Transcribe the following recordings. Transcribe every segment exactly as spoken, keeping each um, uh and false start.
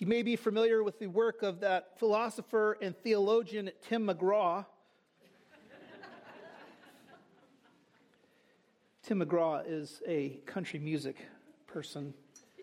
You may be familiar with the work of that philosopher and theologian Tim McGraw. Tim McGraw is a country music person.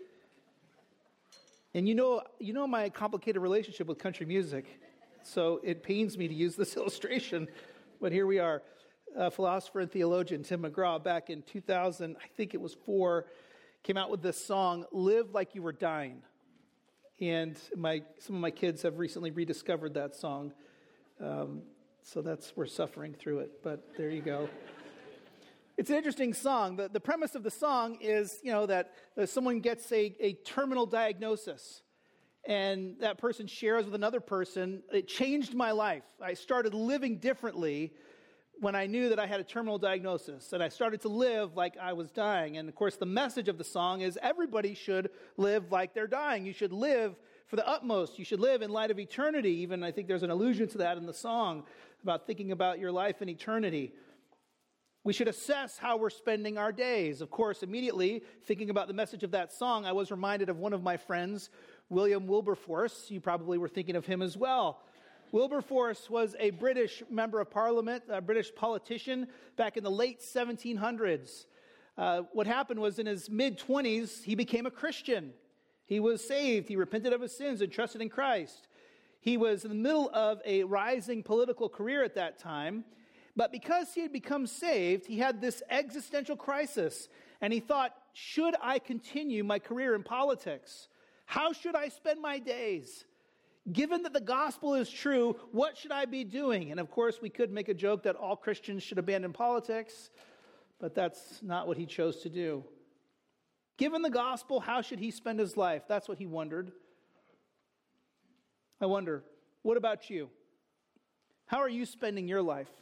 And you know, you know my complicated relationship with country music, so it pains me to use this illustration, but here we are. A philosopher and theologian Tim McGraw, back in two thousand, I think it was four, came out with this song, "Live Like You Were Dying." And my some of my kids have recently rediscovered that song. Um, so that's, we're suffering through it, but there you go. It's an interesting song. The, the premise of the song is, you know, that uh, someone gets a, a terminal diagnosis, and that person shares with another person, "It changed my life. I started living differently when I knew that I had a terminal diagnosis, and I started to live like I was dying." And of course, the message of the song is everybody should live like they're dying. You should live for the utmost. You should live in light of eternity. Even I think there's an allusion to that in the song about thinking about your life in eternity. We should assess how we're spending our days. Of course, immediately thinking about the message of that song, I was reminded of one of my friends, William Wilberforce. You probably were thinking of him as well. Wilberforce was a British member of Parliament, a British politician back in the late seventeen hundreds. Uh, what happened was in his mid-twenties, he became a Christian. He was saved. He repented of his sins and trusted in Christ. He was in the middle of a rising political career at that time. But because he had become saved, he had this existential crisis. And he thought, should I continue my career in politics? How should I spend my days? Given that the gospel is true, what should I be doing? And of course, we could make a joke that all Christians should abandon politics, but that's not what he chose to do. Given the gospel, how should he spend his life? That's what he wondered. I wonder, what about you? How are you spending your life?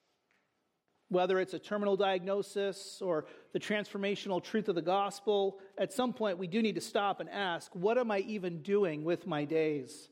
Whether it's a terminal diagnosis or the transformational truth of the gospel, at some point we do need to stop and ask, what am I even doing with my days?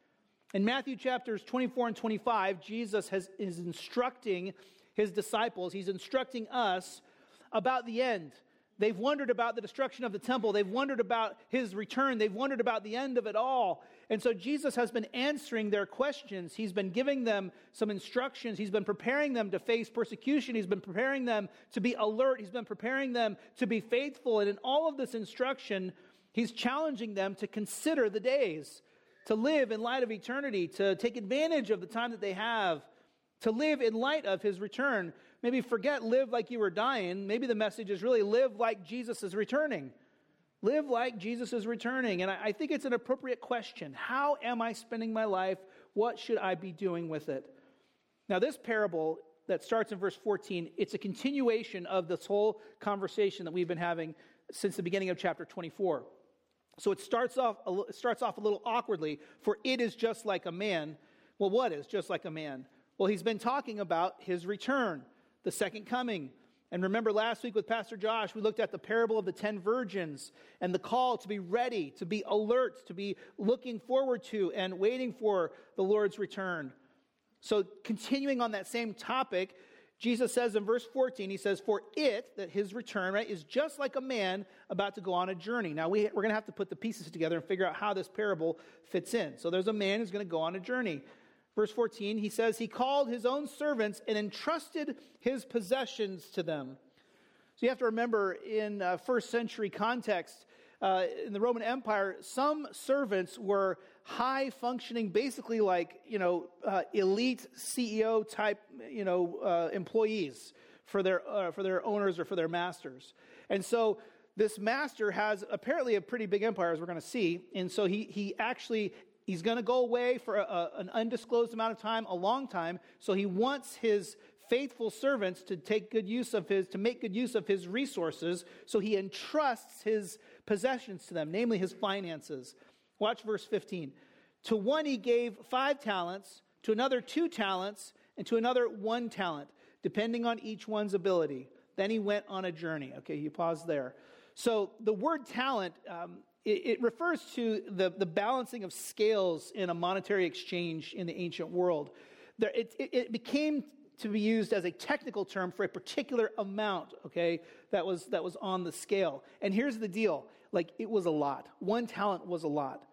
In Matthew chapters twenty-four and twenty-five, Jesus has, is instructing his disciples, he's instructing us about the end. They've wondered about the destruction of the temple. They've wondered about his return. They've wondered about the end of it all. And so Jesus has been answering their questions. He's been giving them some instructions. He's been preparing them to face persecution. He's been preparing them to be alert. He's been preparing them to be faithful. And in all of this instruction, he's challenging them to consider the days, to live in light of eternity, to take advantage of the time that they have, to live in light of his return. Maybe forget live like you were dying. Maybe the message is really live like Jesus is returning. Live like Jesus is returning. And I, I think it's an appropriate question. How am I spending my life? What should I be doing with it? Now, this parable that starts in verse fourteen, it's a continuation of this whole conversation that we've been having since the beginning of chapter twenty-four. So it starts off, it starts off a little awkwardly, for it is just like a man. Well, what is just like a man? Well, he's been talking about his return, the second coming. And remember last week with Pastor Josh, we looked at the parable of the ten virgins and the call to be ready, to be alert, to be looking forward to and waiting for the Lord's return. So continuing on that same topic, Jesus says in verse fourteen, he says, for it, that his return, right, is just like a man about to go on a journey. Now, we, we're going to have to put the pieces together and figure out how this parable fits in. So there's a man who's going to go on a journey. Verse fourteen, he says, he called his own servants and entrusted his possessions to them. So you have to remember, in uh, first century context, uh, in the Roman Empire, some servants were high functioning, basically like, you know, uh, elite C E O type, you know, uh, employees for their uh, for their owners or for their masters. And so this master has apparently a pretty big empire, as we're going to see. And so he he actually He's going to go away for a, a, an undisclosed amount of time, a long time. So he wants his faithful servants to take good use of his, to make good use of his resources. So he entrusts his possessions to them, namely his finances. Watch verse fifteen. To one he gave five talents, to another two talents, and to another one talent, depending on each one's ability. Then he went on a journey. Okay, you pause there. So the word talent, um, it refers to the, the balancing of scales in a monetary exchange in the ancient world. There, it, it, it became to be used as a technical term for a particular amount, okay, that was that was on the scale. And here's the deal, like it was a lot. One talent was a lot.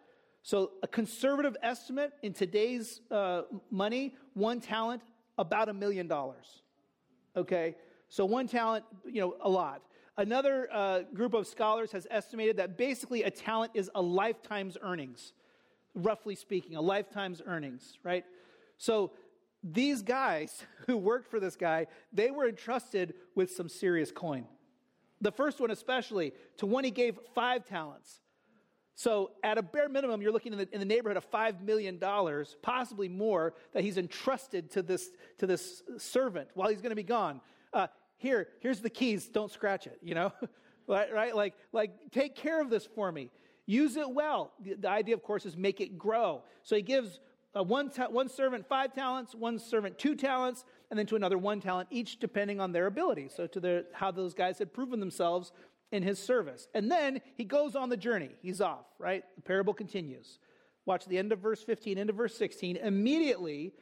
So a conservative estimate in today's uh, money, one talent, about a million dollars. Okay? So one talent, you know, a lot. Another uh, group of scholars has estimated that basically a talent is a lifetime's earnings, roughly speaking, a lifetime's earnings, right? So these guys who worked for this guy, they were entrusted with some serious coin. The first one especially, to one he gave five talents. So at a bare minimum, you're looking in the, in the neighborhood of five million dollars, possibly more, that he's entrusted to this, to this servant while he's going to be gone. Uh, here, here's the keys, don't scratch it, you know? right, right? Like, like, take care of this for me. Use it well. The, the idea, of course, is make it grow. So he gives uh, one, ta- one servant five talents, one servant two talents, and then to another one talent, each depending on their ability. So to the, how those guys had proven themselves in his service. And then he goes on the journey. He's off, right? The parable continues. Watch the end of verse fifteen, into verse sixteen. Immediately,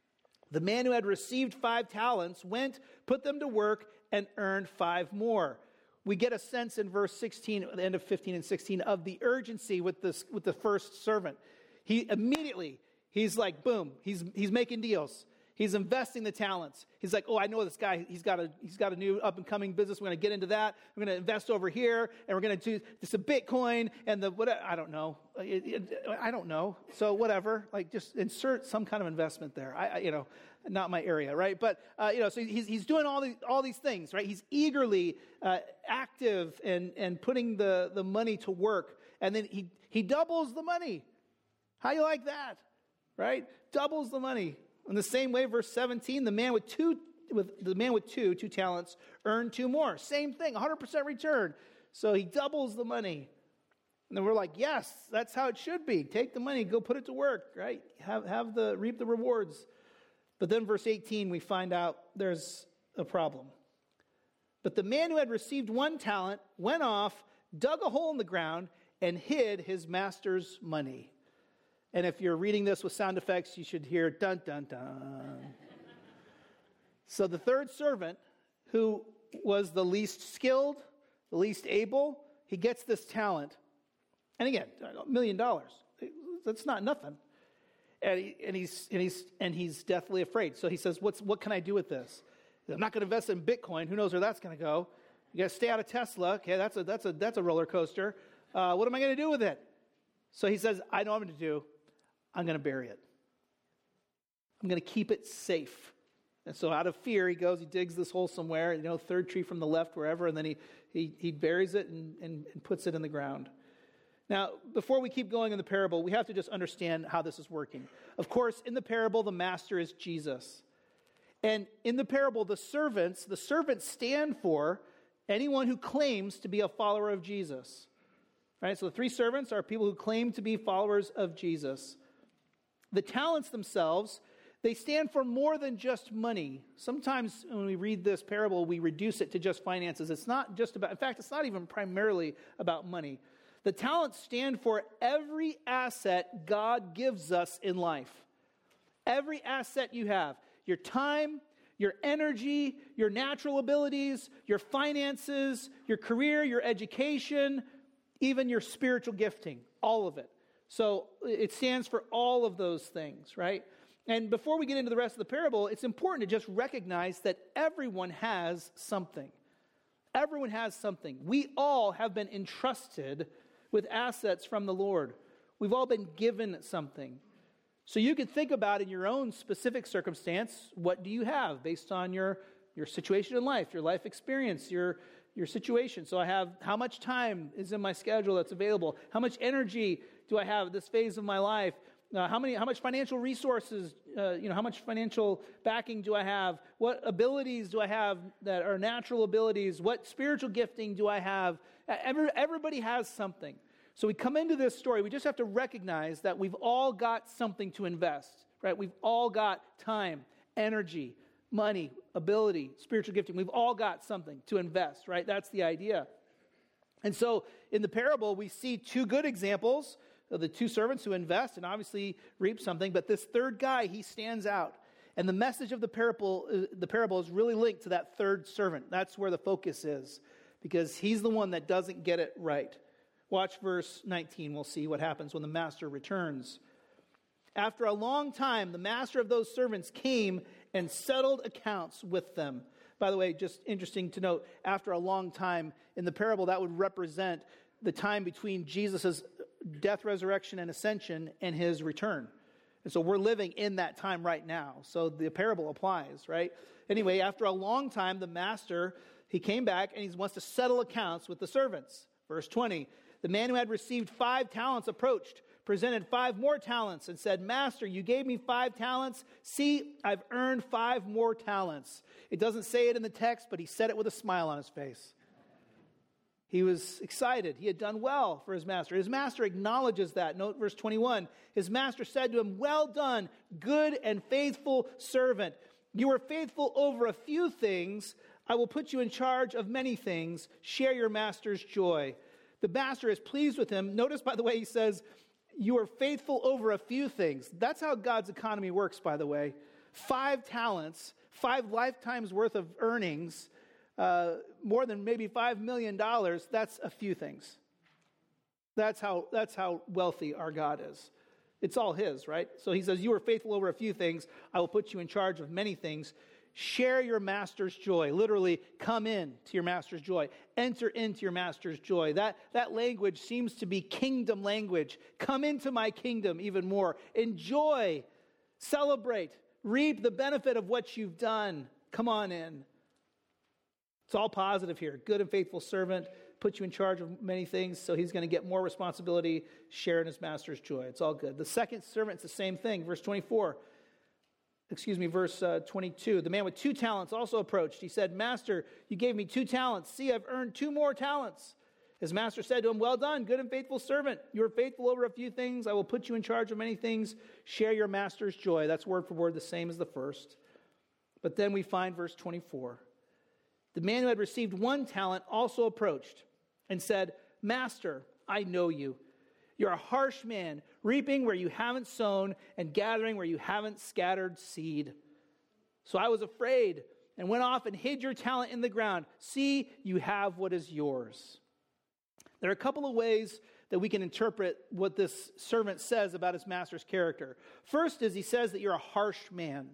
the man who had received five talents went, put them to work, and earned five more. We get a sense in verse sixteen, at the end of fifteen and sixteen, of the urgency with this with the first servant. He immediately, he's like, boom, he's he's making deals. He's investing the talents. He's like, oh, I know this guy. He's got a he's got a new up and coming business. We're going to get into that. We're going to invest over here, and we're going to do this a Bitcoin and the what? I don't know. It, it, I don't know. So whatever. Like just insert some kind of investment there. I, I you know, not my area, right? But uh, you know, so he's he's doing all these all these things, right? He's eagerly uh, active and and putting the the money to work, and then he he doubles the money. How you like that, right? Doubles the money. In the same way, verse seventeen, the man with two, with the man with two, two talents earned two more. Same thing, one hundred percent return. So he doubles the money. And then we're like, yes, that's how it should be. Take the money, go put it to work, right? Have have the reap the rewards. But then verse eighteen, we find out there's a problem. But the man who had received one talent went off, dug a hole in the ground, and hid his master's money. And if you're reading this with sound effects, you should hear dun, dun, dun. So the third servant, who was the least skilled, the least able, he gets this talent. And again, a million dollars. That's not nothing. And, he, and he's and he's and he's deathly afraid. So he says, "What's what can I do with this? I'm not going to invest in Bitcoin. Who knows where that's going to go? You got to stay out of Tesla. Okay, that's a that's a that's a roller coaster. Uh, what am I going to do with it?" So he says, "I know what I'm going to do. I'm going to bury it. I'm going to keep it safe." And so out of fear, he goes, he digs this hole somewhere, you know, third tree from the left, wherever, and then he he, he buries it and, and, and puts it in the ground. Now, before we keep going in the parable, we have to just understand how this is working. Of course, in the parable, the master is Jesus. And in the parable, the servants, the servants stand for anyone who claims to be a follower of Jesus. Right? So the three servants are people who claim to be followers of Jesus. The talents themselves, they stand for more than just money. Sometimes when we read this parable, we reduce it to just finances. It's not just about, in fact, it's not even primarily about money. The talents stand for every asset God gives us in life. Every asset you have, your time, your energy, your natural abilities, your finances, your career, your education, even your spiritual gifting, all of it. So it stands for all of those things, right? And before we get into the rest of the parable, it's important to just recognize that everyone has something. Everyone has something. We all have been entrusted with assets from the Lord. We've all been given something. So you can think about in your own specific circumstance, what do you have based on your, your situation in life, your life experience, your your situation. So I have, how much time is in my schedule that's available? How much energy do I have at this phase of my life? Uh, how many, how much financial resources, uh, you know, how much financial backing do I have? What abilities do I have that are natural abilities? What spiritual gifting do I have? Every, everybody has something. So we come into this story, we just have to recognize that we've all got something to invest, right? We've all got time, energy, money, ability, spiritual gifting. We've all got something to invest, right? That's the idea. And so in the parable, we see two good examples of the two servants who invest and obviously reap something. But this third guy, he stands out. And the message of the parable, uh, the parable is really linked to that third servant. That's where the focus is, because he's the one that doesn't get it right. Watch verse nineteen. We'll see what happens when the master returns. After a long time, the master of those servants came and settled accounts with them. By the way, just interesting to note, after a long time, in the parable, that would represent the time between Jesus' death, resurrection, and ascension and his return. And so we're living in that time right now. So the parable applies, right? Anyway, after a long time, the master, he came back and he wants to settle accounts with the servants. Verse twenty, the man who had received five talents approached, presented five more talents, and said, Master, you gave me five talents. See, I've earned five more talents. It doesn't say it in the text, but he said it with a smile on his face. He was excited. He had done well for his master. His master acknowledges that. Note verse twenty-one. His master said to him, well done, good and faithful servant. You were faithful over a few things. I will put you in charge of many things. Share your master's joy. The master is pleased with him. Notice, by the way, he says, you are faithful over a few things. That's how God's economy works, by the way. Five talents, five lifetimes worth of earnings, uh, more than maybe five million dollars, that's a few things. That's how, that's how wealthy our God is. It's all his, right? So he says, you are faithful over a few things. I will put you in charge of many things. Share your master's joy. Literally, come in to your master's joy. Enter into your master's joy. That, that language seems to be kingdom language. Come into my kingdom even more. Enjoy, celebrate, reap the benefit of what you've done. Come on in. It's all positive here. Good and faithful servant, put you in charge of many things, so he's going to get more responsibility, share in his master's joy. It's all good. The second servant's the same thing. Verse twenty-four. Excuse me, verse uh, twenty-two. The man with two talents also approached. He said, Master, you gave me two talents. See, I've earned two more talents. His master said to him, well done, good and faithful servant. You are faithful over a few things. I will put you in charge of many things. Share your master's joy. That's word for word the same as the first. But then we find verse twenty-four. The man who had received one talent also approached and said, Master, I know you. You're a harsh man, reaping where you haven't sown and gathering where you haven't scattered seed. So I was afraid and went off and hid your talent in the ground. See, you have what is yours. There are a couple of ways that we can interpret what this servant says about his master's character. First is he says that you're a harsh man.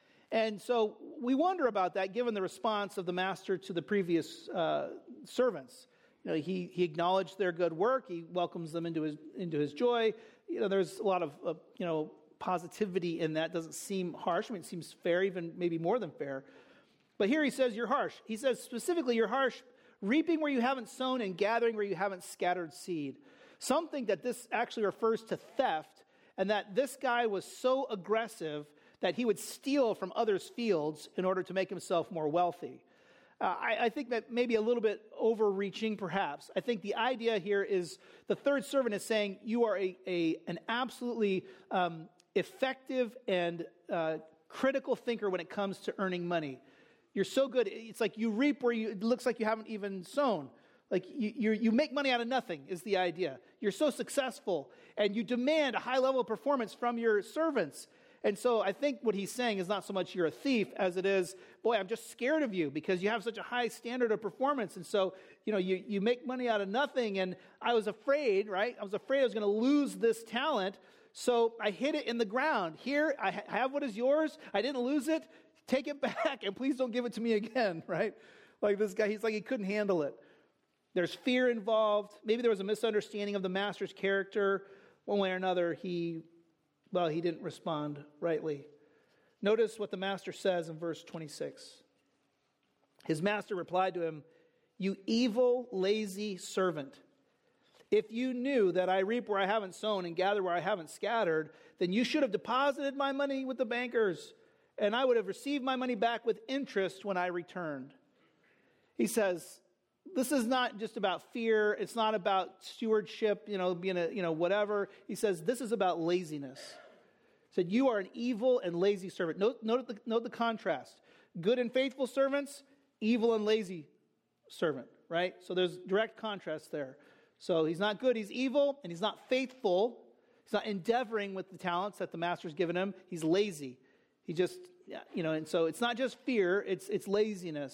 And so we wonder about that given the response of the master to the previous uh, servants. You know, he, he acknowledged their good work. He welcomes them into his into his joy. You know, there's a lot of, uh, you know, positivity in that. Doesn't seem harsh. I mean, it seems fair, even maybe more than fair. But here he says you're harsh. He says specifically you're harsh, reaping where you haven't sown and gathering where you haven't scattered seed. Some think that this actually refers to theft, and that this guy was so aggressive that he would steal from others' fields in order to make himself more wealthy. Uh, I, I think that maybe a little bit overreaching, perhaps. I think the idea here is the third servant is saying you are a, a an absolutely um, effective and uh, critical thinker when it comes to earning money. You're so good. It's like you reap where you, it looks like you haven't even sown. Like you, you, you make money out of nothing is the idea. You're so successful, and you demand a high level of performance from your servants. And so I think what he's saying is not so much you're a thief as it is, boy, I'm just scared of you because you have such a high standard of performance. And so, you know, you, you make money out of nothing. And I was afraid, right? I was afraid I was going to lose this talent. So I hid it in the ground. Here, I ha- have what is yours. I didn't lose it. Take it back and please don't give it to me again, right? Like this guy, he's like, he couldn't handle it. There's fear involved. Maybe there was a misunderstanding of the master's character. One way or another, he... Well, he didn't respond rightly. Notice what the master says in verse twenty-six. His master replied to him, you evil, lazy servant. If you knew that I reap where I haven't sown and gather where I haven't scattered, then you should have deposited my money with the bankers, and I would have received my money back with interest when I returned. He says, this is not just about fear. It's not about stewardship, you know, being a, you know, whatever. He says, this is about laziness. He said, you are an evil and lazy servant. Note, note, the, note the contrast. Good and faithful servants, evil and lazy servant, right? So there's direct contrast there. So he's not good, he's evil, and he's not faithful. He's not endeavoring with the talents that the master's given him. He's lazy. He just, you know, and so it's not just fear, it's it's laziness.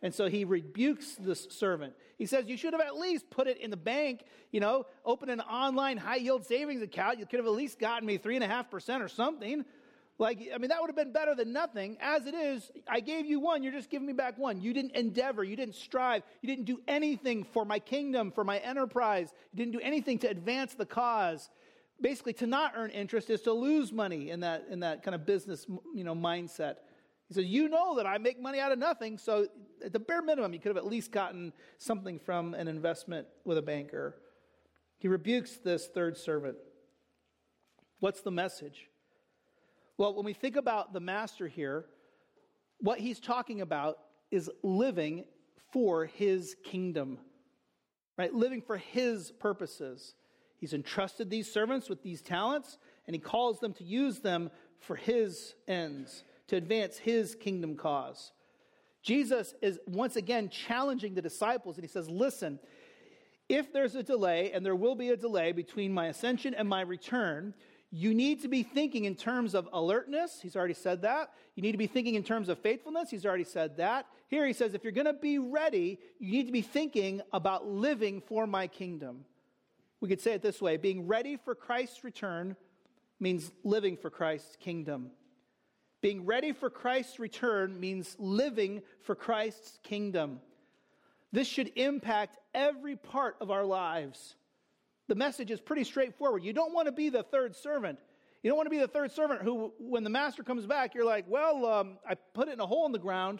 And so he rebukes this servant. He says, you should have at least put it in the bank, you know, open an online high-yield savings account. You could have at least gotten me three point five percent or something. Like, I mean, that would have been better than nothing. As it is, I gave you one. You're just giving me back one. You didn't endeavor. You didn't strive. You didn't do anything for my kingdom, for my enterprise. You didn't do anything to advance the cause. Basically, to not earn interest is to lose money in that, in that kind of business, you know, mindset. He says, you know that I make money out of nothing, so at the bare minimum, you could have at least gotten something from an investment with a banker. He rebukes this third servant. What's the message? Well, when we think about the master here, what he's talking about is living for his kingdom, right? Living for his purposes. He's entrusted these servants with these talents, and he calls them to use them for his ends, to advance his kingdom cause. Jesus is once again challenging the disciples, and he says, listen, if there's a delay, and there will be a delay between my ascension and my return, you need to be thinking in terms of alertness. He's already said that. You need to be thinking in terms of faithfulness. He's already said that. Here he says, if you're going to be ready, you need to be thinking about living for my kingdom. We could say it this way: being ready for Christ's return means living for Christ's kingdom. Being ready for Christ's return means living for Christ's kingdom. This should impact every part of our lives. The message is pretty straightforward. You don't want to be the third servant. You don't want to be the third servant who, when the master comes back, you're like, well, um, I put it in a hole in the ground.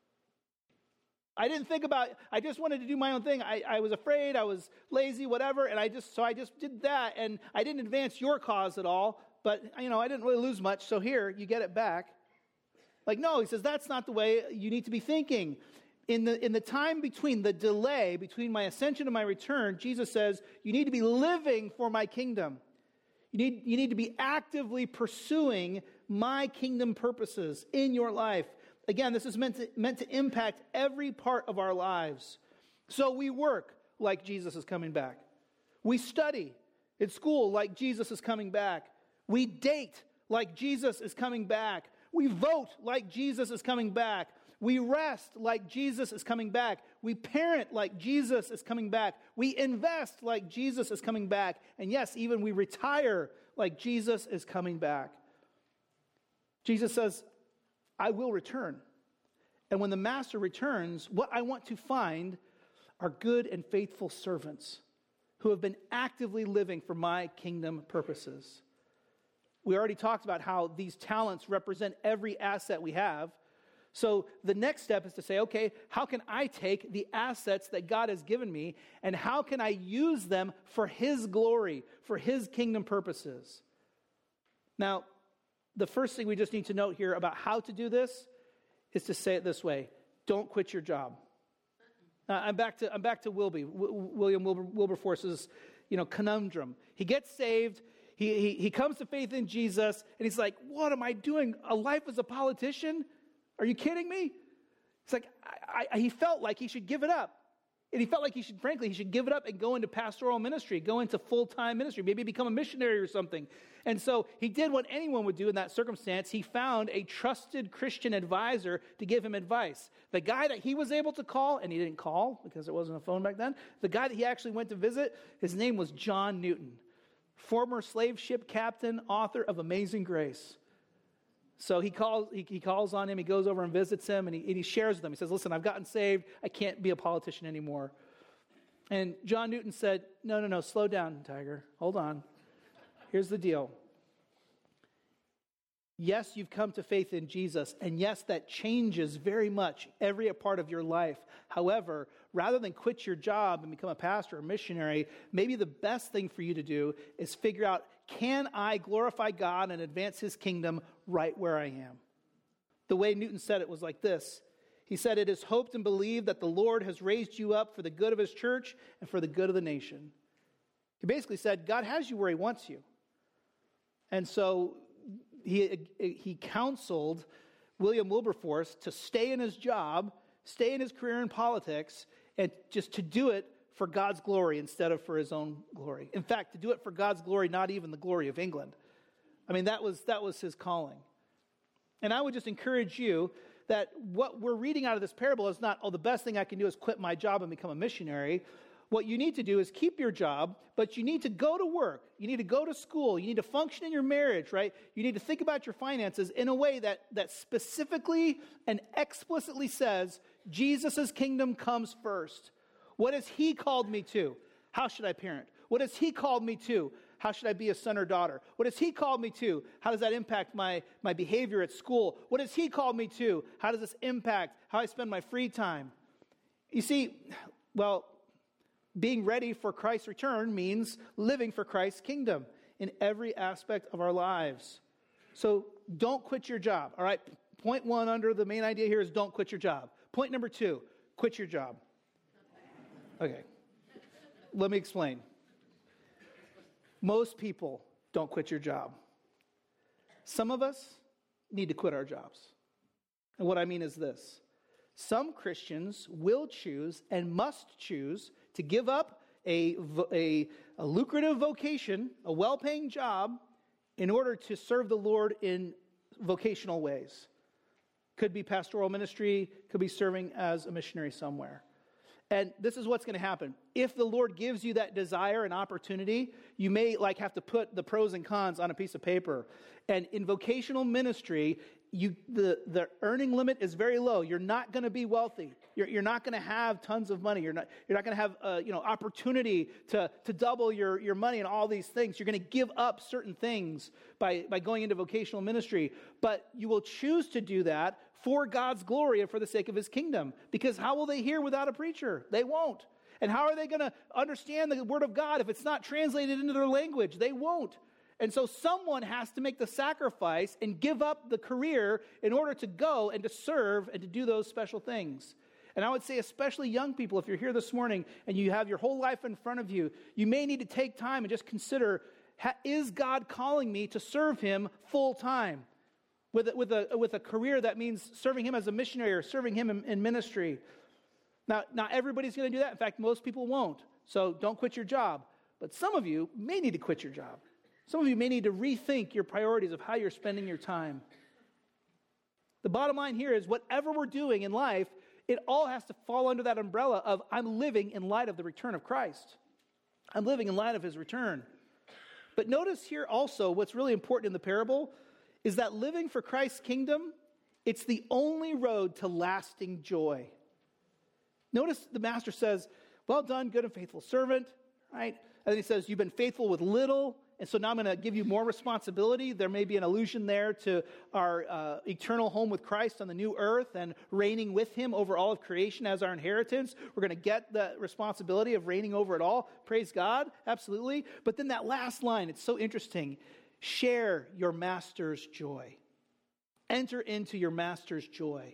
I didn't think about, I just wanted to do my own thing. I, I was afraid, I was lazy, whatever, and I just, so I just did that, and I didn't advance your cause at all, but, you know, I didn't really lose much, so here, you get it back. Like, no, he says, that's not the way you need to be thinking. In the, in the time between, the delay between my ascension and my return, Jesus says, you need to be living for my kingdom. You need, you need to be actively pursuing my kingdom purposes in your life. Again, this is meant to, meant to impact every part of our lives. So we work like Jesus is coming back. We study at school like Jesus is coming back. We date like Jesus is coming back. We vote like Jesus is coming back. We rest like Jesus is coming back. We parent like Jesus is coming back. We invest like Jesus is coming back. And yes, even we retire like Jesus is coming back. Jesus says, I will return. And when the master returns, what I want to find are good and faithful servants who have been actively living for my kingdom purposes. We already talked about how these talents represent every asset we have. So the next step is to say, okay, how can I take the assets that God has given me and how can I use them for His glory, for His kingdom purposes? Now, the first thing we just need to note here about how to do this is to say it this way: don't quit your job. Uh, I'm back to I'm back to Wilby, w- William Wilber, Wilberforce's, you know, conundrum. He gets saved. He, he he comes to faith in Jesus, and he's like, "What am I doing? A life as a politician? Are you kidding me?" It's like I, I, he felt like he should give it up. And he felt like he should, frankly, he should give it up and go into pastoral ministry, go into full-time ministry, maybe become a missionary or something. And so he did what anyone would do in that circumstance. He found a trusted Christian advisor to give him advice. The guy that he was able to call, and he didn't call because there wasn't a phone back then, the guy that he actually went to visit, his name was John Newton, former slave ship captain, author of Amazing Grace. So he calls, he, he calls on him, he goes over and visits him, and he, and he shares with him. He says, listen, I've gotten saved. I can't be a politician anymore. And John Newton said, no, no, no, slow down, Tiger. Hold on. Here's the deal. Yes, you've come to faith in Jesus, and yes, that changes very much every part of your life. However, rather than quit your job and become a pastor or missionary, maybe the best thing for you to do is figure out, can I glorify God and advance His kingdom right where I am? The way Newton said it was like this. He said, it is hoped and believed that the Lord has raised you up for the good of His church and for the good of the nation. He basically said, God has you where He wants you. And so he, he counseled William Wilberforce to stay in his job, stay in his career in politics, and just to do it for God's glory instead of for his own glory. In fact, to do it for God's glory, not even the glory of England. I mean, that was that was his calling. And I would just encourage you that what we're reading out of this parable is not, oh, the best thing I can do is quit my job and become a missionary. What you need to do is keep your job, but you need to go to work. You need to go to school. You need to function in your marriage, right? You need to think about your finances in a way that, that specifically and explicitly says, Jesus' kingdom comes first. What has he called me to? How should I parent? What has he called me to? How should I be a son or daughter? What has he called me to? How does that impact my, my behavior at school? What has he called me to? How does this impact how I spend my free time? You see, well, being ready for Christ's return means living for Christ's kingdom in every aspect of our lives. So don't quit your job, all right? Point one under the main idea here is don't quit your job. Point number two, quit your job. Okay, let me explain. Most people don't quit your job. Some of us need to quit our jobs. And what I mean is this. Some Christians will choose and must choose to give up a, a, a lucrative vocation, a well-paying job, in order to serve the Lord in vocational ways. Could be pastoral ministry, could be serving as a missionary somewhere. And this is what's going to happen. If the Lord gives you that desire and opportunity, you may like have to put the pros and cons on a piece of paper. And in vocational ministry, you the, the earning limit is very low. You're not going to be wealthy. You're, you're not going to have tons of money. You're not you're not going to have uh, you know opportunity to, to double your, your money and all these things. You're going to give up certain things by, by going into vocational ministry. But you will choose to do that for God's glory and for the sake of his kingdom. Because how will they hear without a preacher? They won't. And how are they going to understand the word of God if it's not translated into their language? They won't. And so someone has to make the sacrifice and give up the career in order to go and to serve and to do those special things. And I would say especially young people, if you're here this morning and you have your whole life in front of you, you may need to take time and just consider, is God calling me to serve him full time? With a, with, a, with a career that means serving him as a missionary or serving him in, in ministry. Now, not everybody's going to do that. In fact, most people won't. So don't quit your job. But some of you may need to quit your job. Some of you may need to rethink your priorities of how you're spending your time. The bottom line here is whatever we're doing in life, it all has to fall under that umbrella of I'm living in light of the return of Christ. I'm living in light of his return. But notice here also what's really important in the parable is that living for Christ's kingdom, it's the only road to lasting joy. Notice the master says, well done, good and faithful servant, right? And then he says, you've been faithful with little, and so now I'm going to give you more responsibility. There may be an allusion there to our uh, eternal home with Christ on the new earth and reigning with him over all of creation as our inheritance. We're going to get the responsibility of reigning over it all. Praise God, absolutely. But then that last line, it's so interesting. Share your master's joy. Enter into your master's joy.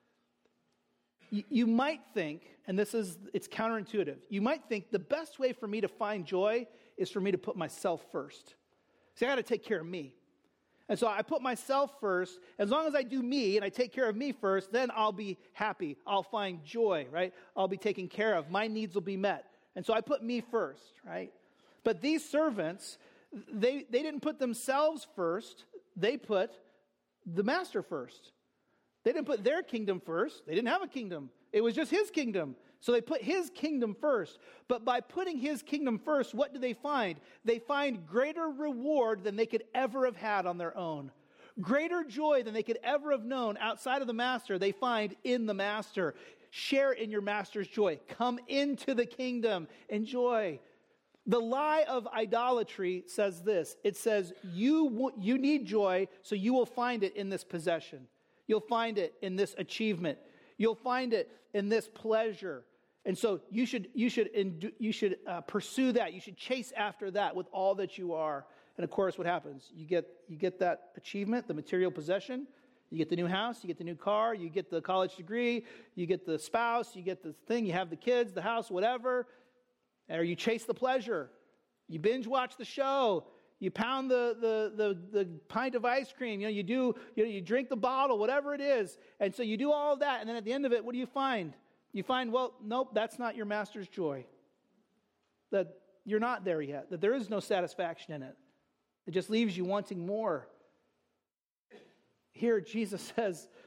You, you might think, and this is, it's counterintuitive, you might think the best way for me to find joy is for me to put myself first. See, I got to take care of me. And so I put myself first. As long as I do me and I take care of me first, then I'll be happy. I'll find joy, right? I'll be taken care of. My needs will be met. And so I put me first, right? But these servants, They they didn't put themselves first. They put the master first. They didn't put their kingdom first. They didn't have a kingdom. It was just his kingdom. So they put his kingdom first. But by putting his kingdom first, what do they find? They find greater reward than they could ever have had on their own. Greater joy than they could ever have known outside of the master, they find in the master. Share in your master's joy. Come into the kingdom. Enjoy. The lie of idolatry says this. It says, you, w- you need joy, so you will find it in this possession. You'll find it in this achievement. You'll find it in this pleasure. And so you should you should you should uh, pursue that. You should chase after that with all that you are. And of course, what happens? You get you get that achievement, the material possession. You get the new house, you get the new car, you get the college degree, you get the spouse, you get the thing, you have the kids, the house, whatever. Or you chase the pleasure. You binge watch the show. You pound the the the, the pint of ice cream. You know, you do you know, you drink the bottle, whatever it is. And so you do all of that, and then at the end of it, what do you find? You find, well, nope, that's not your master's joy. That you're not there yet. That there is no satisfaction in it. It just leaves you wanting more. Here, Jesus says,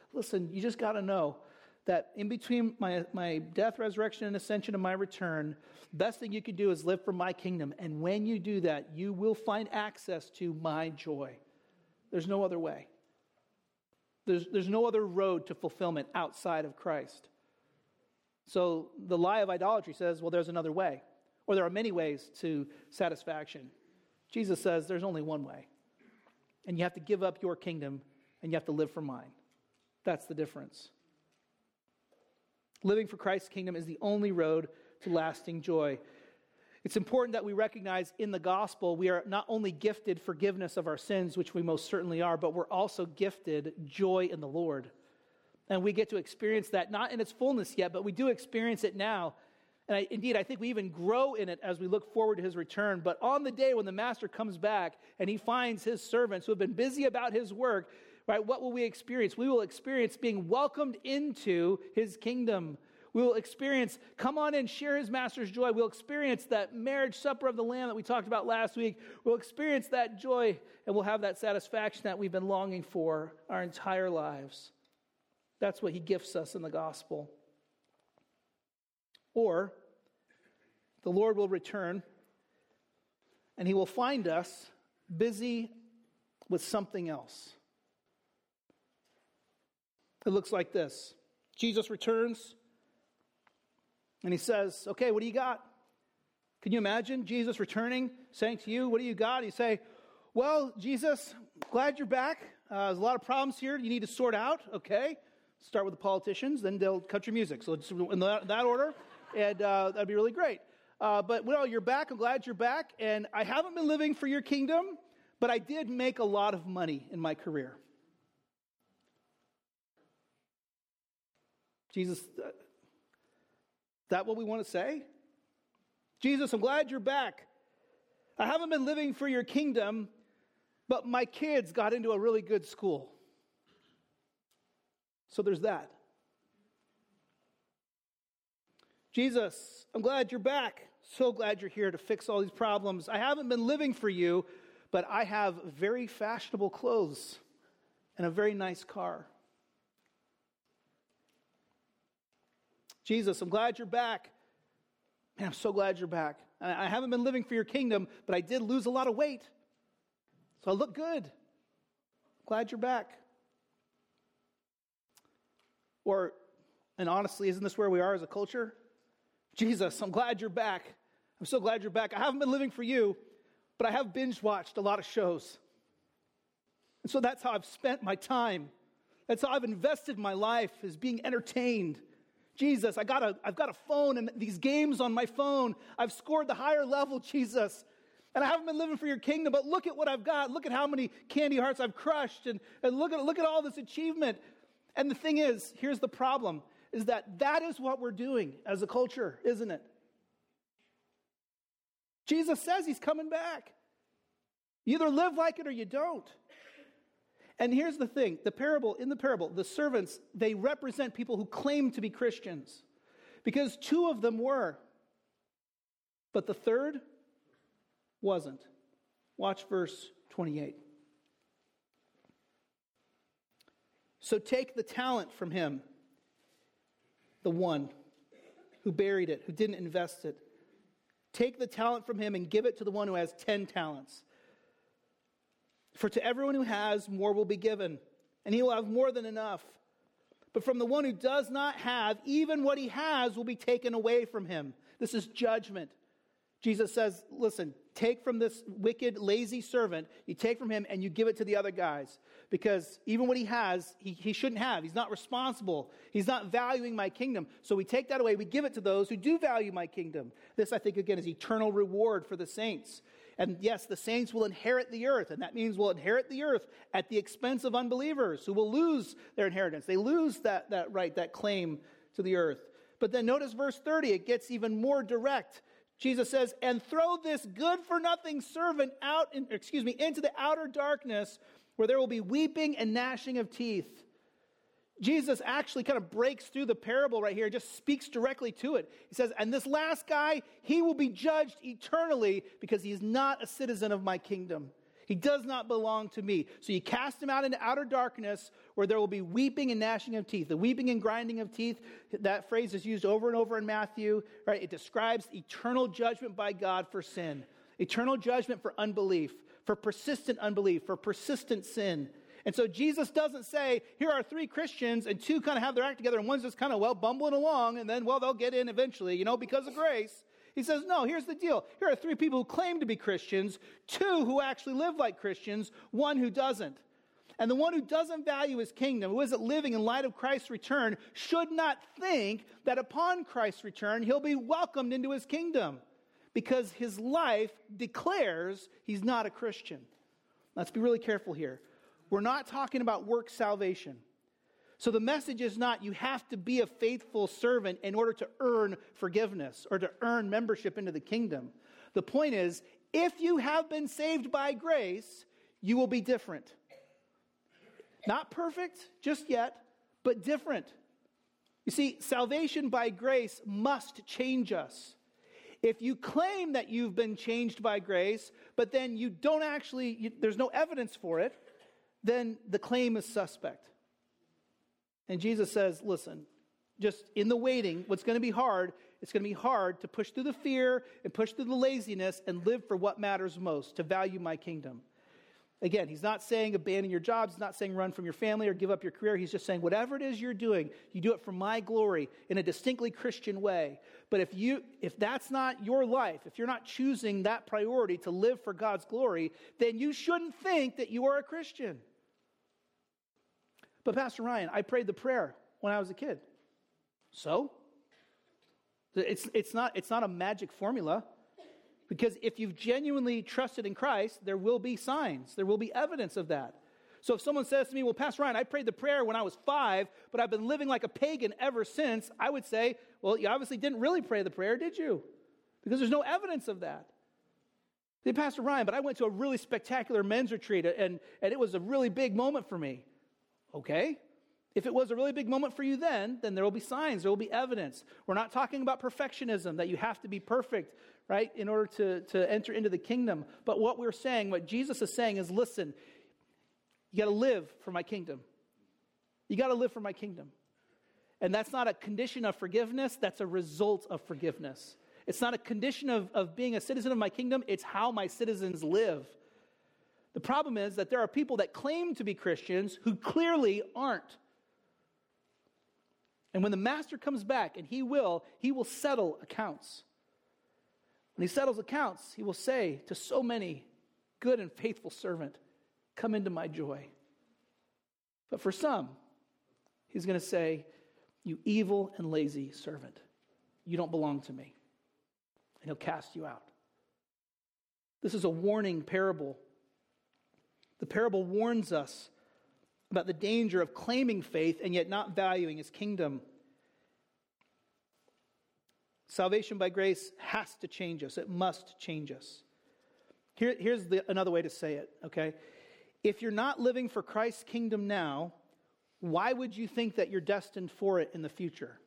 listen, you just got to know that in between my, my death, resurrection, and ascension and my return, best thing you can do is live for my kingdom. And when you do that, you will find access to my joy. There's no other way. There's, there's no other road to fulfillment outside of Christ. So the lie of idolatry says, well, there's another way. Or there are many ways to satisfaction. Jesus says there's only one way. And you have to give up your kingdom and you have to live for mine. That's the difference. Living for Christ's kingdom is the only road to lasting joy. It's important that we recognize in the gospel we are not only gifted forgiveness of our sins, which we most certainly are, but we're also gifted joy in the Lord. And we get to experience that, not in its fullness yet, but we do experience it now. And I, indeed, I think we even grow in it as we look forward to his return. But on the day when the master comes back and he finds his servants who have been busy about his work, right, what will we experience? We will experience being welcomed into his kingdom. We will experience, come on in, share his master's joy. We'll experience that marriage supper of the Lamb that we talked about last week. We'll experience that joy, and we'll have that satisfaction that we've been longing for our entire lives. That's what he gifts us in the gospel. Or the Lord will return, and he will find us busy with something else. It looks like this. Jesus returns, and he says, okay, what do you got? Can you imagine Jesus returning, saying to you, what do you got? You say, well, Jesus, glad you're back. Uh, there's a lot of problems here you need to sort out. Okay, start with the politicians, then they'll country music. So it's in that, that order, and uh, that'd be really great. Uh, but, well, you're back. I'm glad you're back. And I haven't been living for your kingdom, but I did make a lot of money in my career. Jesus, uh, is that what we want to say? Jesus, I'm glad you're back. I haven't been living for your kingdom, but my kids got into a really good school. So there's that. Jesus, I'm glad you're back. So glad you're here to fix all these problems. I haven't been living for you, but I have very fashionable clothes and a very nice car. Jesus, I'm glad you're back. Man, I'm so glad you're back. I haven't been living for your kingdom, but I did lose a lot of weight. So I look good. Glad you're back. Or, and honestly, isn't this where we are as a culture? Jesus, I'm glad you're back. I'm so glad you're back. I haven't been living for you, but I have binge watched a lot of shows. And so that's how I've spent my time. That's how I've invested my life, is being entertained. Jesus, I got a, I've got a phone and these games on my phone. I've scored the higher level, Jesus. And I haven't been living for your kingdom, but look at what I've got. Look at how many candy hearts I've crushed. And, and look at, look at all this achievement. And the thing is, here's the problem, is that that is what we're doing as a culture, isn't it? Jesus says he's coming back. You either live like it or you don't. And here's the thing, the parable, in the parable, the servants, they represent people who claim to be Christians. Because two of them were, but the third wasn't. Watch verse twenty-eight. So take the talent from him, the one who buried it, who didn't invest it. Take the talent from him and give it to the one who has ten talents. For to everyone who has, more will be given, and he will have more than enough. But from the one who does not have, even what he has will be taken away from him. This is judgment. Jesus says, listen, take from this wicked, lazy servant, you take from him and you give it to the other guys. Because even what he has, he, he shouldn't have. He's not responsible. He's not valuing my kingdom. So we take that away. We give it to those who do value my kingdom. This, I think, again, is eternal reward for the saints. And yes, the saints will inherit the earth. And that means we'll inherit the earth at the expense of unbelievers who will lose their inheritance. They lose that, that right, that claim to the earth. But then notice verse thirty. It gets even more direct. Jesus says, and throw this good-for-nothing servant out, in, excuse me, into the outer darkness where there will be weeping and gnashing of teeth. Jesus actually kind of breaks through the parable right here, just speaks directly to it. He says, and this last guy, he will be judged eternally because he is not a citizen of my kingdom. He does not belong to me. So you cast him out into outer darkness where there will be weeping and gnashing of teeth. The weeping and grinding of teeth, that phrase is used over and over in Matthew. Right? It describes eternal judgment by God for sin. Eternal judgment for unbelief, for persistent unbelief, for persistent sin. And so Jesus doesn't say, here are three Christians and two kind of have their act together and one's just kind of, well, bumbling along and then, well, they'll get in eventually, you know, because of grace. He says, no, here's the deal. Here are three people who claim to be Christians, two who actually live like Christians, one who doesn't. And the one who doesn't value his kingdom, who isn't living in light of Christ's return, should not think that upon Christ's return, he'll be welcomed into his kingdom because his life declares he's not a Christian. Let's be really careful here. We're not talking about work salvation. So the message is not you have to be a faithful servant in order to earn forgiveness or to earn membership into the kingdom. The point is, if you have been saved by grace, you will be different. Not perfect just yet, but different. You see, salvation by grace must change us. If you claim that you've been changed by grace, but then you don't actually, you, there's no evidence for it, then the claim is suspect. And Jesus says, listen, just in the waiting, what's going to be hard, it's going to be hard to push through the fear and push through the laziness and live for what matters most, to value my kingdom. Again, he's not saying abandon your jobs. He's not saying run from your family or give up your career. He's just saying whatever it is you're doing, you do it for my glory in a distinctly Christian way. But if you, if that's not your life, if you're not choosing that priority to live for God's glory, then you shouldn't think that you are a Christian. But Pastor Ryan, I prayed the prayer when I was a kid. So? It's, it's, not, it's not a magic formula. Because if you've genuinely trusted in Christ, there will be signs. There will be evidence of that. So if someone says to me, well, Pastor Ryan, I prayed the prayer when I was five, but I've been living like a pagan ever since, I would say, well, you obviously didn't really pray the prayer, did you? Because there's no evidence of that. Hey, Pastor Ryan, but I went to a really spectacular men's retreat, and, and it was a really big moment for me. Okay. If it was a really big moment for you then, then there will be signs, there will be evidence. We're not talking about perfectionism, that you have to be perfect, right, in order to, to enter into the kingdom. But what we're saying, what Jesus is saying is, listen, you got to live for my kingdom. You got to live for my kingdom. And that's not a condition of forgiveness, that's a result of forgiveness. It's not a condition of, of being a citizen of my kingdom, it's how my citizens live. The problem is that there are people that claim to be Christians who clearly aren't. And when the master comes back, and he will, he will settle accounts. When he settles accounts, he will say to so many, good and faithful servant, come into my joy. But for some, he's going to say, you evil and lazy servant, you don't belong to me. And he'll cast you out. This is a warning parable. The parable warns us about the danger of claiming faith and yet not valuing his kingdom. Salvation by grace has to change us. It must change us. Here, here's the, another way to say it, okay? If you're not living for Christ's kingdom now, why would you think that you're destined for it in the future?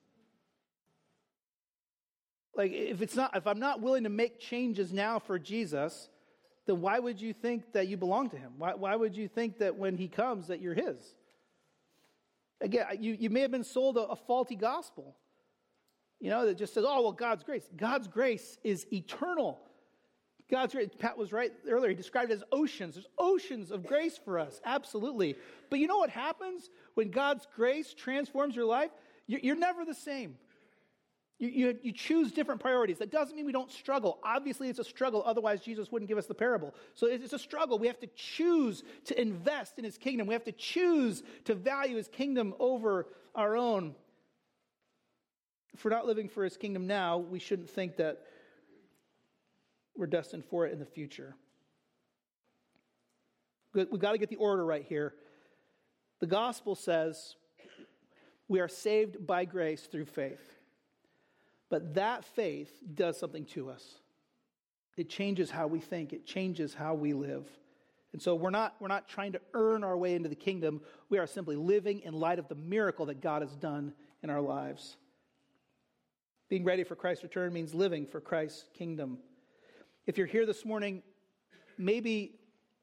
Like, if it's not, if I'm not willing to make changes now for Jesus, then why would you think that you belong to him? Why, why would you think that when he comes that you're his? Again, you, you may have been sold a, a faulty gospel. You know, that just says, oh, well, God's grace. God's grace is eternal. God's grace, Pat was right earlier, he described it as oceans. There's oceans of grace for us, absolutely. But you know what happens when God's grace transforms your life? You're, you're never the same. You, you, you choose different priorities. That doesn't mean we don't struggle. Obviously, it's a struggle. Otherwise, Jesus wouldn't give us the parable. So it's a struggle. We have to choose to invest in his kingdom. We have to choose to value his kingdom over our own. If we're not living for his kingdom now, we shouldn't think that we're destined for it in the future. We've got to get the order right here. The gospel says we are saved by grace through faith. But that faith does something to us. It changes how we think. It changes how we live. And so we're not, we're not trying to earn our way into the kingdom. We are simply living in light of the miracle that God has done in our lives. Being ready for Christ's return means living for Christ's kingdom. If you're here this morning, maybe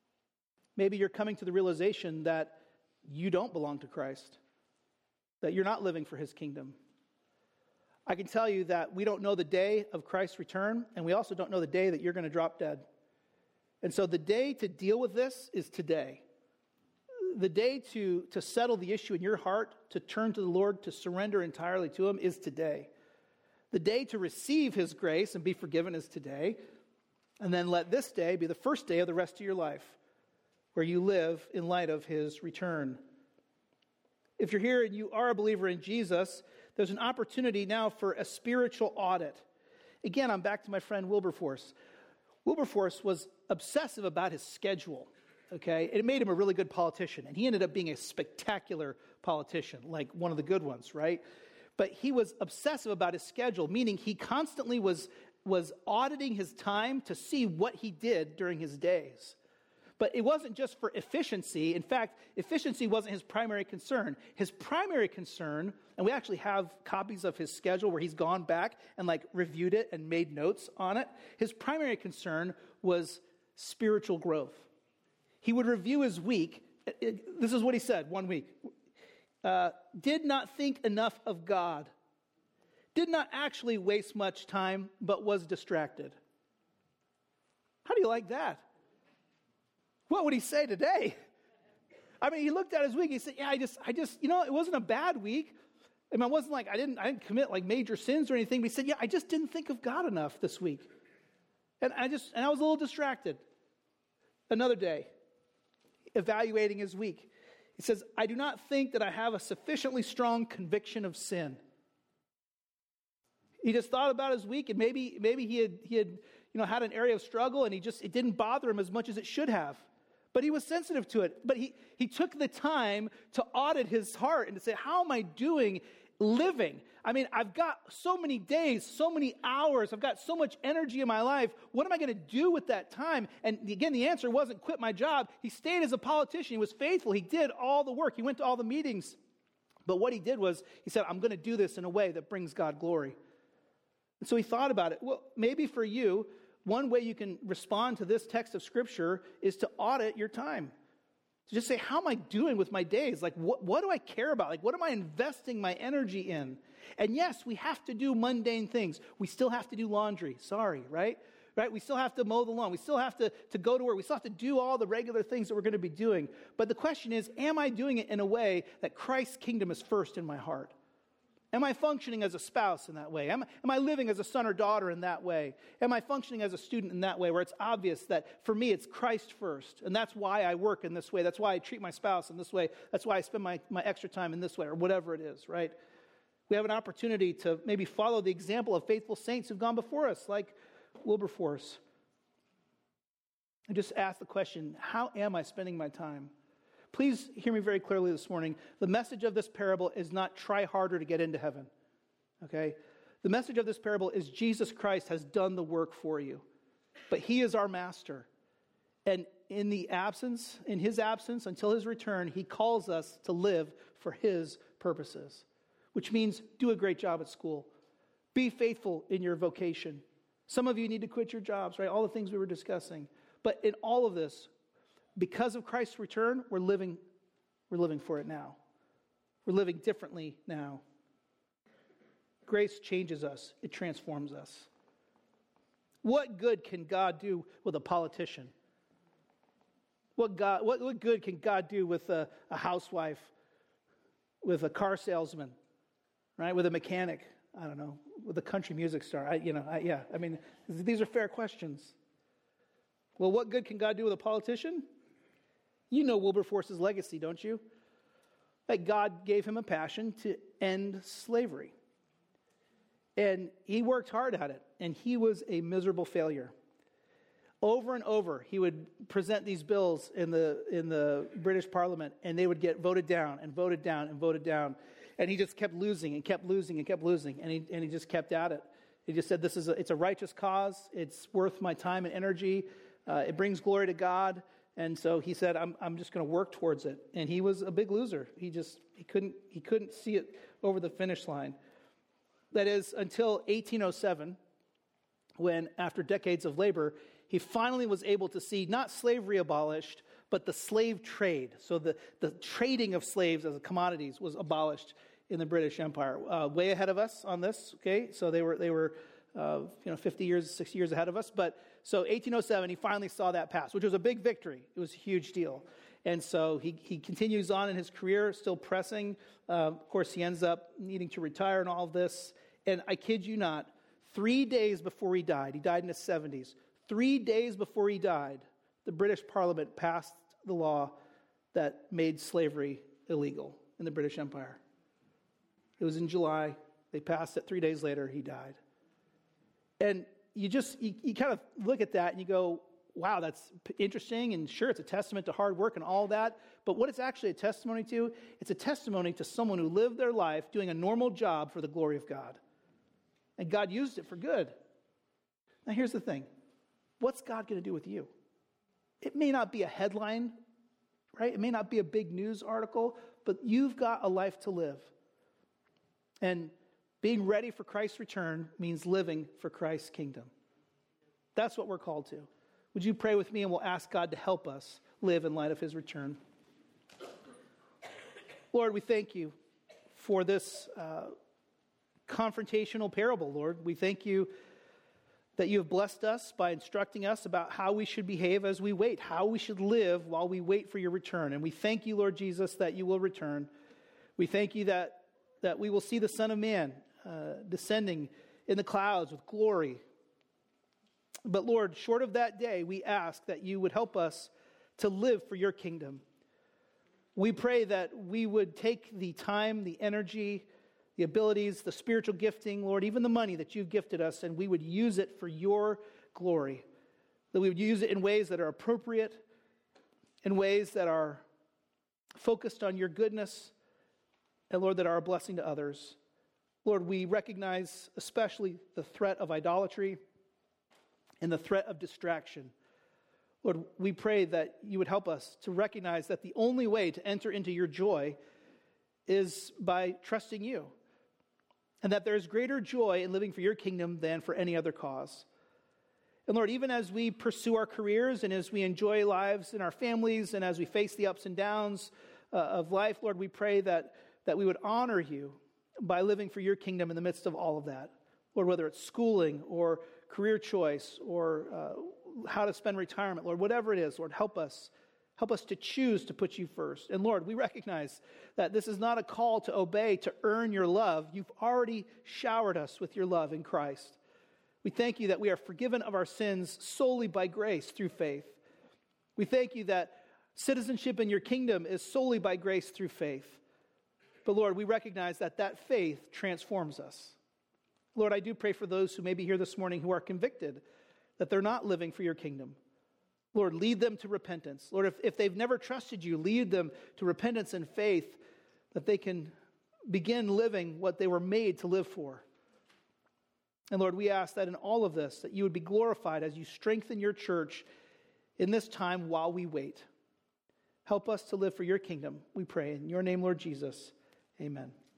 maybe you're coming to the realization that you don't belong to Christ, that you're not living for his kingdom. I can tell you that we don't know the day of Christ's return, and we also don't know the day that you're going to drop dead. And so the day to deal with this is today. The day to, to settle the issue in your heart, to turn to the Lord, to surrender entirely to him is today. The day to receive his grace and be forgiven is today. And then let this day be the first day of the rest of your life, where you live in light of his return. If you're here and you are a believer in Jesus, there's an opportunity now for a spiritual audit. Again, I'm back to my friend Wilberforce. Wilberforce was obsessive about his schedule, okay? It made him a really good politician, and he ended up being a spectacular politician, like one of the good ones, right? But he was obsessive about his schedule, meaning he constantly was, was auditing his time to see what he did during his days. But it wasn't just for efficiency. In fact, efficiency wasn't his primary concern. His primary concern, and we actually have copies of his schedule where he's gone back and like reviewed it and made notes on it. His primary concern was spiritual growth. He would review his week. This is what he said one week. Uh, did not think enough of God. Did not actually waste much time, but was distracted. How do you like that? What would he say today? I mean, he looked at his week. He said, "Yeah, I just, I just, you know, it wasn't a bad week. I mean, it wasn't like I didn't, I didn't commit like major sins or anything." But he said, "Yeah, I just didn't think of God enough this week, and I just, and I was a little distracted." Another day, evaluating his week, he says, "I do not think that I have a sufficiently strong conviction of sin." He just thought about his week, and maybe, maybe he had, he had, you know, had an area of struggle, and he just, it didn't bother him as much as it should have. But he was sensitive to it. But he, he took the time to audit his heart and to say, how am I doing living? I mean, I've got so many days, so many hours. I've got so much energy in my life. What am I going to do with that time? And again, the answer wasn't quit my job. He stayed as a politician. He was faithful. He did all the work. He went to all the meetings. But what he did was, he said, I'm going to do this in a way that brings God glory. And so he thought about it. Well, maybe for you, one way you can respond to this text of Scripture is to audit your time. To just say, how am I doing with my days? Like, what, what do I care about? Like, what am I investing my energy in? And yes, we have to do mundane things. We still have to do laundry. Sorry, right? Right? We still have to mow the lawn. We still have to, to go to work. We still have to do all the regular things that we're going to be doing. But the question is, am I doing it in a way that Christ's kingdom is first in my heart? Am I functioning as a spouse in that way? Am, am I living as a son or daughter in that way? Am I functioning as a student in that way where it's obvious that for me it's Christ first, and that's why I work in this way, that's why I treat my spouse in this way, that's why I spend my, my extra time in this way, or whatever it is, right? We have an opportunity to maybe follow the example of faithful saints who've gone before us, like Wilberforce. And just ask the question, how am I spending my time? Please hear me very clearly this morning. The message of this parable is not try harder to get into heaven, okay? The message of this parable is Jesus Christ has done the work for you, but he is our master. And in the absence, in his absence, until his return, he calls us to live for his purposes, which means do a great job at school. Be faithful in your vocation. Some of you need to quit your jobs, right? All the things we were discussing. But in all of this, because of Christ's return, we're living, we're living for it now. We're living differently now. Grace changes us. It transforms us. What good can God do with a politician? What, God, what, what good can God do with a, a housewife, with a car salesman, right? With a mechanic? I don't know. With a country music star? I, you know, I, yeah. I mean, these are fair questions. Well, what good can God do with a politician? You know Wilberforce's legacy, don't you? That God gave him a passion to end slavery. And he worked hard at it, and he was a miserable failure. Over and over, he would present these bills in the in the British Parliament, and they would get voted down and voted down and voted down. And he just kept losing and kept losing and kept losing, and he and he just kept at it. He just said, "This is a, it's a righteous cause. It's worth my time and energy. Uh, it brings glory to God." And so he said, I'm I'm just going to work towards it. And he was a big loser. He just, he couldn't, he couldn't see it over the finish line. That is until eighteen oh seven, when after decades of labor, he finally was able to see not slavery abolished, but the slave trade, so the, the trading of slaves as commodities, was abolished in the British Empire. Uh, way ahead of us on this, okay? So they were they were uh, you know fifty years, sixty years ahead of us. But so eighteen oh seven, he finally saw that pass, which was a big victory. It was a huge deal. And so he he continues on in his career, still pressing. Uh, of course, he ends up needing to retire and all of this. And I kid you not, three days before he died, he died in his seventies, three days before he died, the British Parliament passed the law that made slavery illegal in the British Empire. It was in July. They passed it. Three days later, he died. And you just, you, you kind of look at that and you go, wow, that's interesting. And sure, it's a testament to hard work and all that. But what it's actually a testimony to, it's a testimony to someone who lived their life doing a normal job for the glory of God. And God used it for good. Now, here's the thing. What's God going to do with you? It may not be a headline, right? It may not be a big news article, but you've got a life to live. And being ready for Christ's return means living for Christ's kingdom. That's what we're called to. Would you pray with me, and we'll ask God to help us live in light of his return. Lord, we thank you for this uh, confrontational parable, Lord. We thank you that you have blessed us by instructing us about how we should behave as we wait, how we should live while we wait for your return. And we thank you, Lord Jesus, that you will return. We thank you that, that we will see the Son of Man uh, descending in the clouds with glory. But Lord, short of that day, we ask that you would help us to live for your kingdom. We pray that we would take the time, the energy, the abilities, the spiritual gifting, Lord, even the money that you've gifted us, and we would use it for your glory. That we would use it in ways that are appropriate, in ways that are focused on your goodness, and Lord, that are a blessing to others. Lord, we recognize especially the threat of idolatry and the threat of distraction. Lord, we pray that you would help us to recognize that the only way to enter into your joy is by trusting you. And that there is greater joy in living for your kingdom than for any other cause. And Lord, even as we pursue our careers and as we enjoy lives in our families and as we face the ups and downs uh, of life, Lord, we pray that, that we would honor you by living for your kingdom in the midst of all of that. Lord, whether it's schooling or career choice or uh, how to spend retirement, Lord, whatever it is, Lord, help us. Help us to choose to put you first. And Lord, we recognize that this is not a call to obey, to earn your love. You've already showered us with your love in Christ. We thank you that we are forgiven of our sins solely by grace through faith. We thank you that citizenship in your kingdom is solely by grace through faith. But Lord, we recognize that that faith transforms us. Lord, I do pray for those who may be here this morning who are convicted that they're not living for your kingdom. Lord, lead them to repentance. Lord, if, if they've never trusted you, lead them to repentance and faith that they can begin living what they were made to live for. And Lord, we ask that in all of this, that you would be glorified as you strengthen your church in this time while we wait. Help us to live for your kingdom, we pray. In your name, Lord Jesus, amen.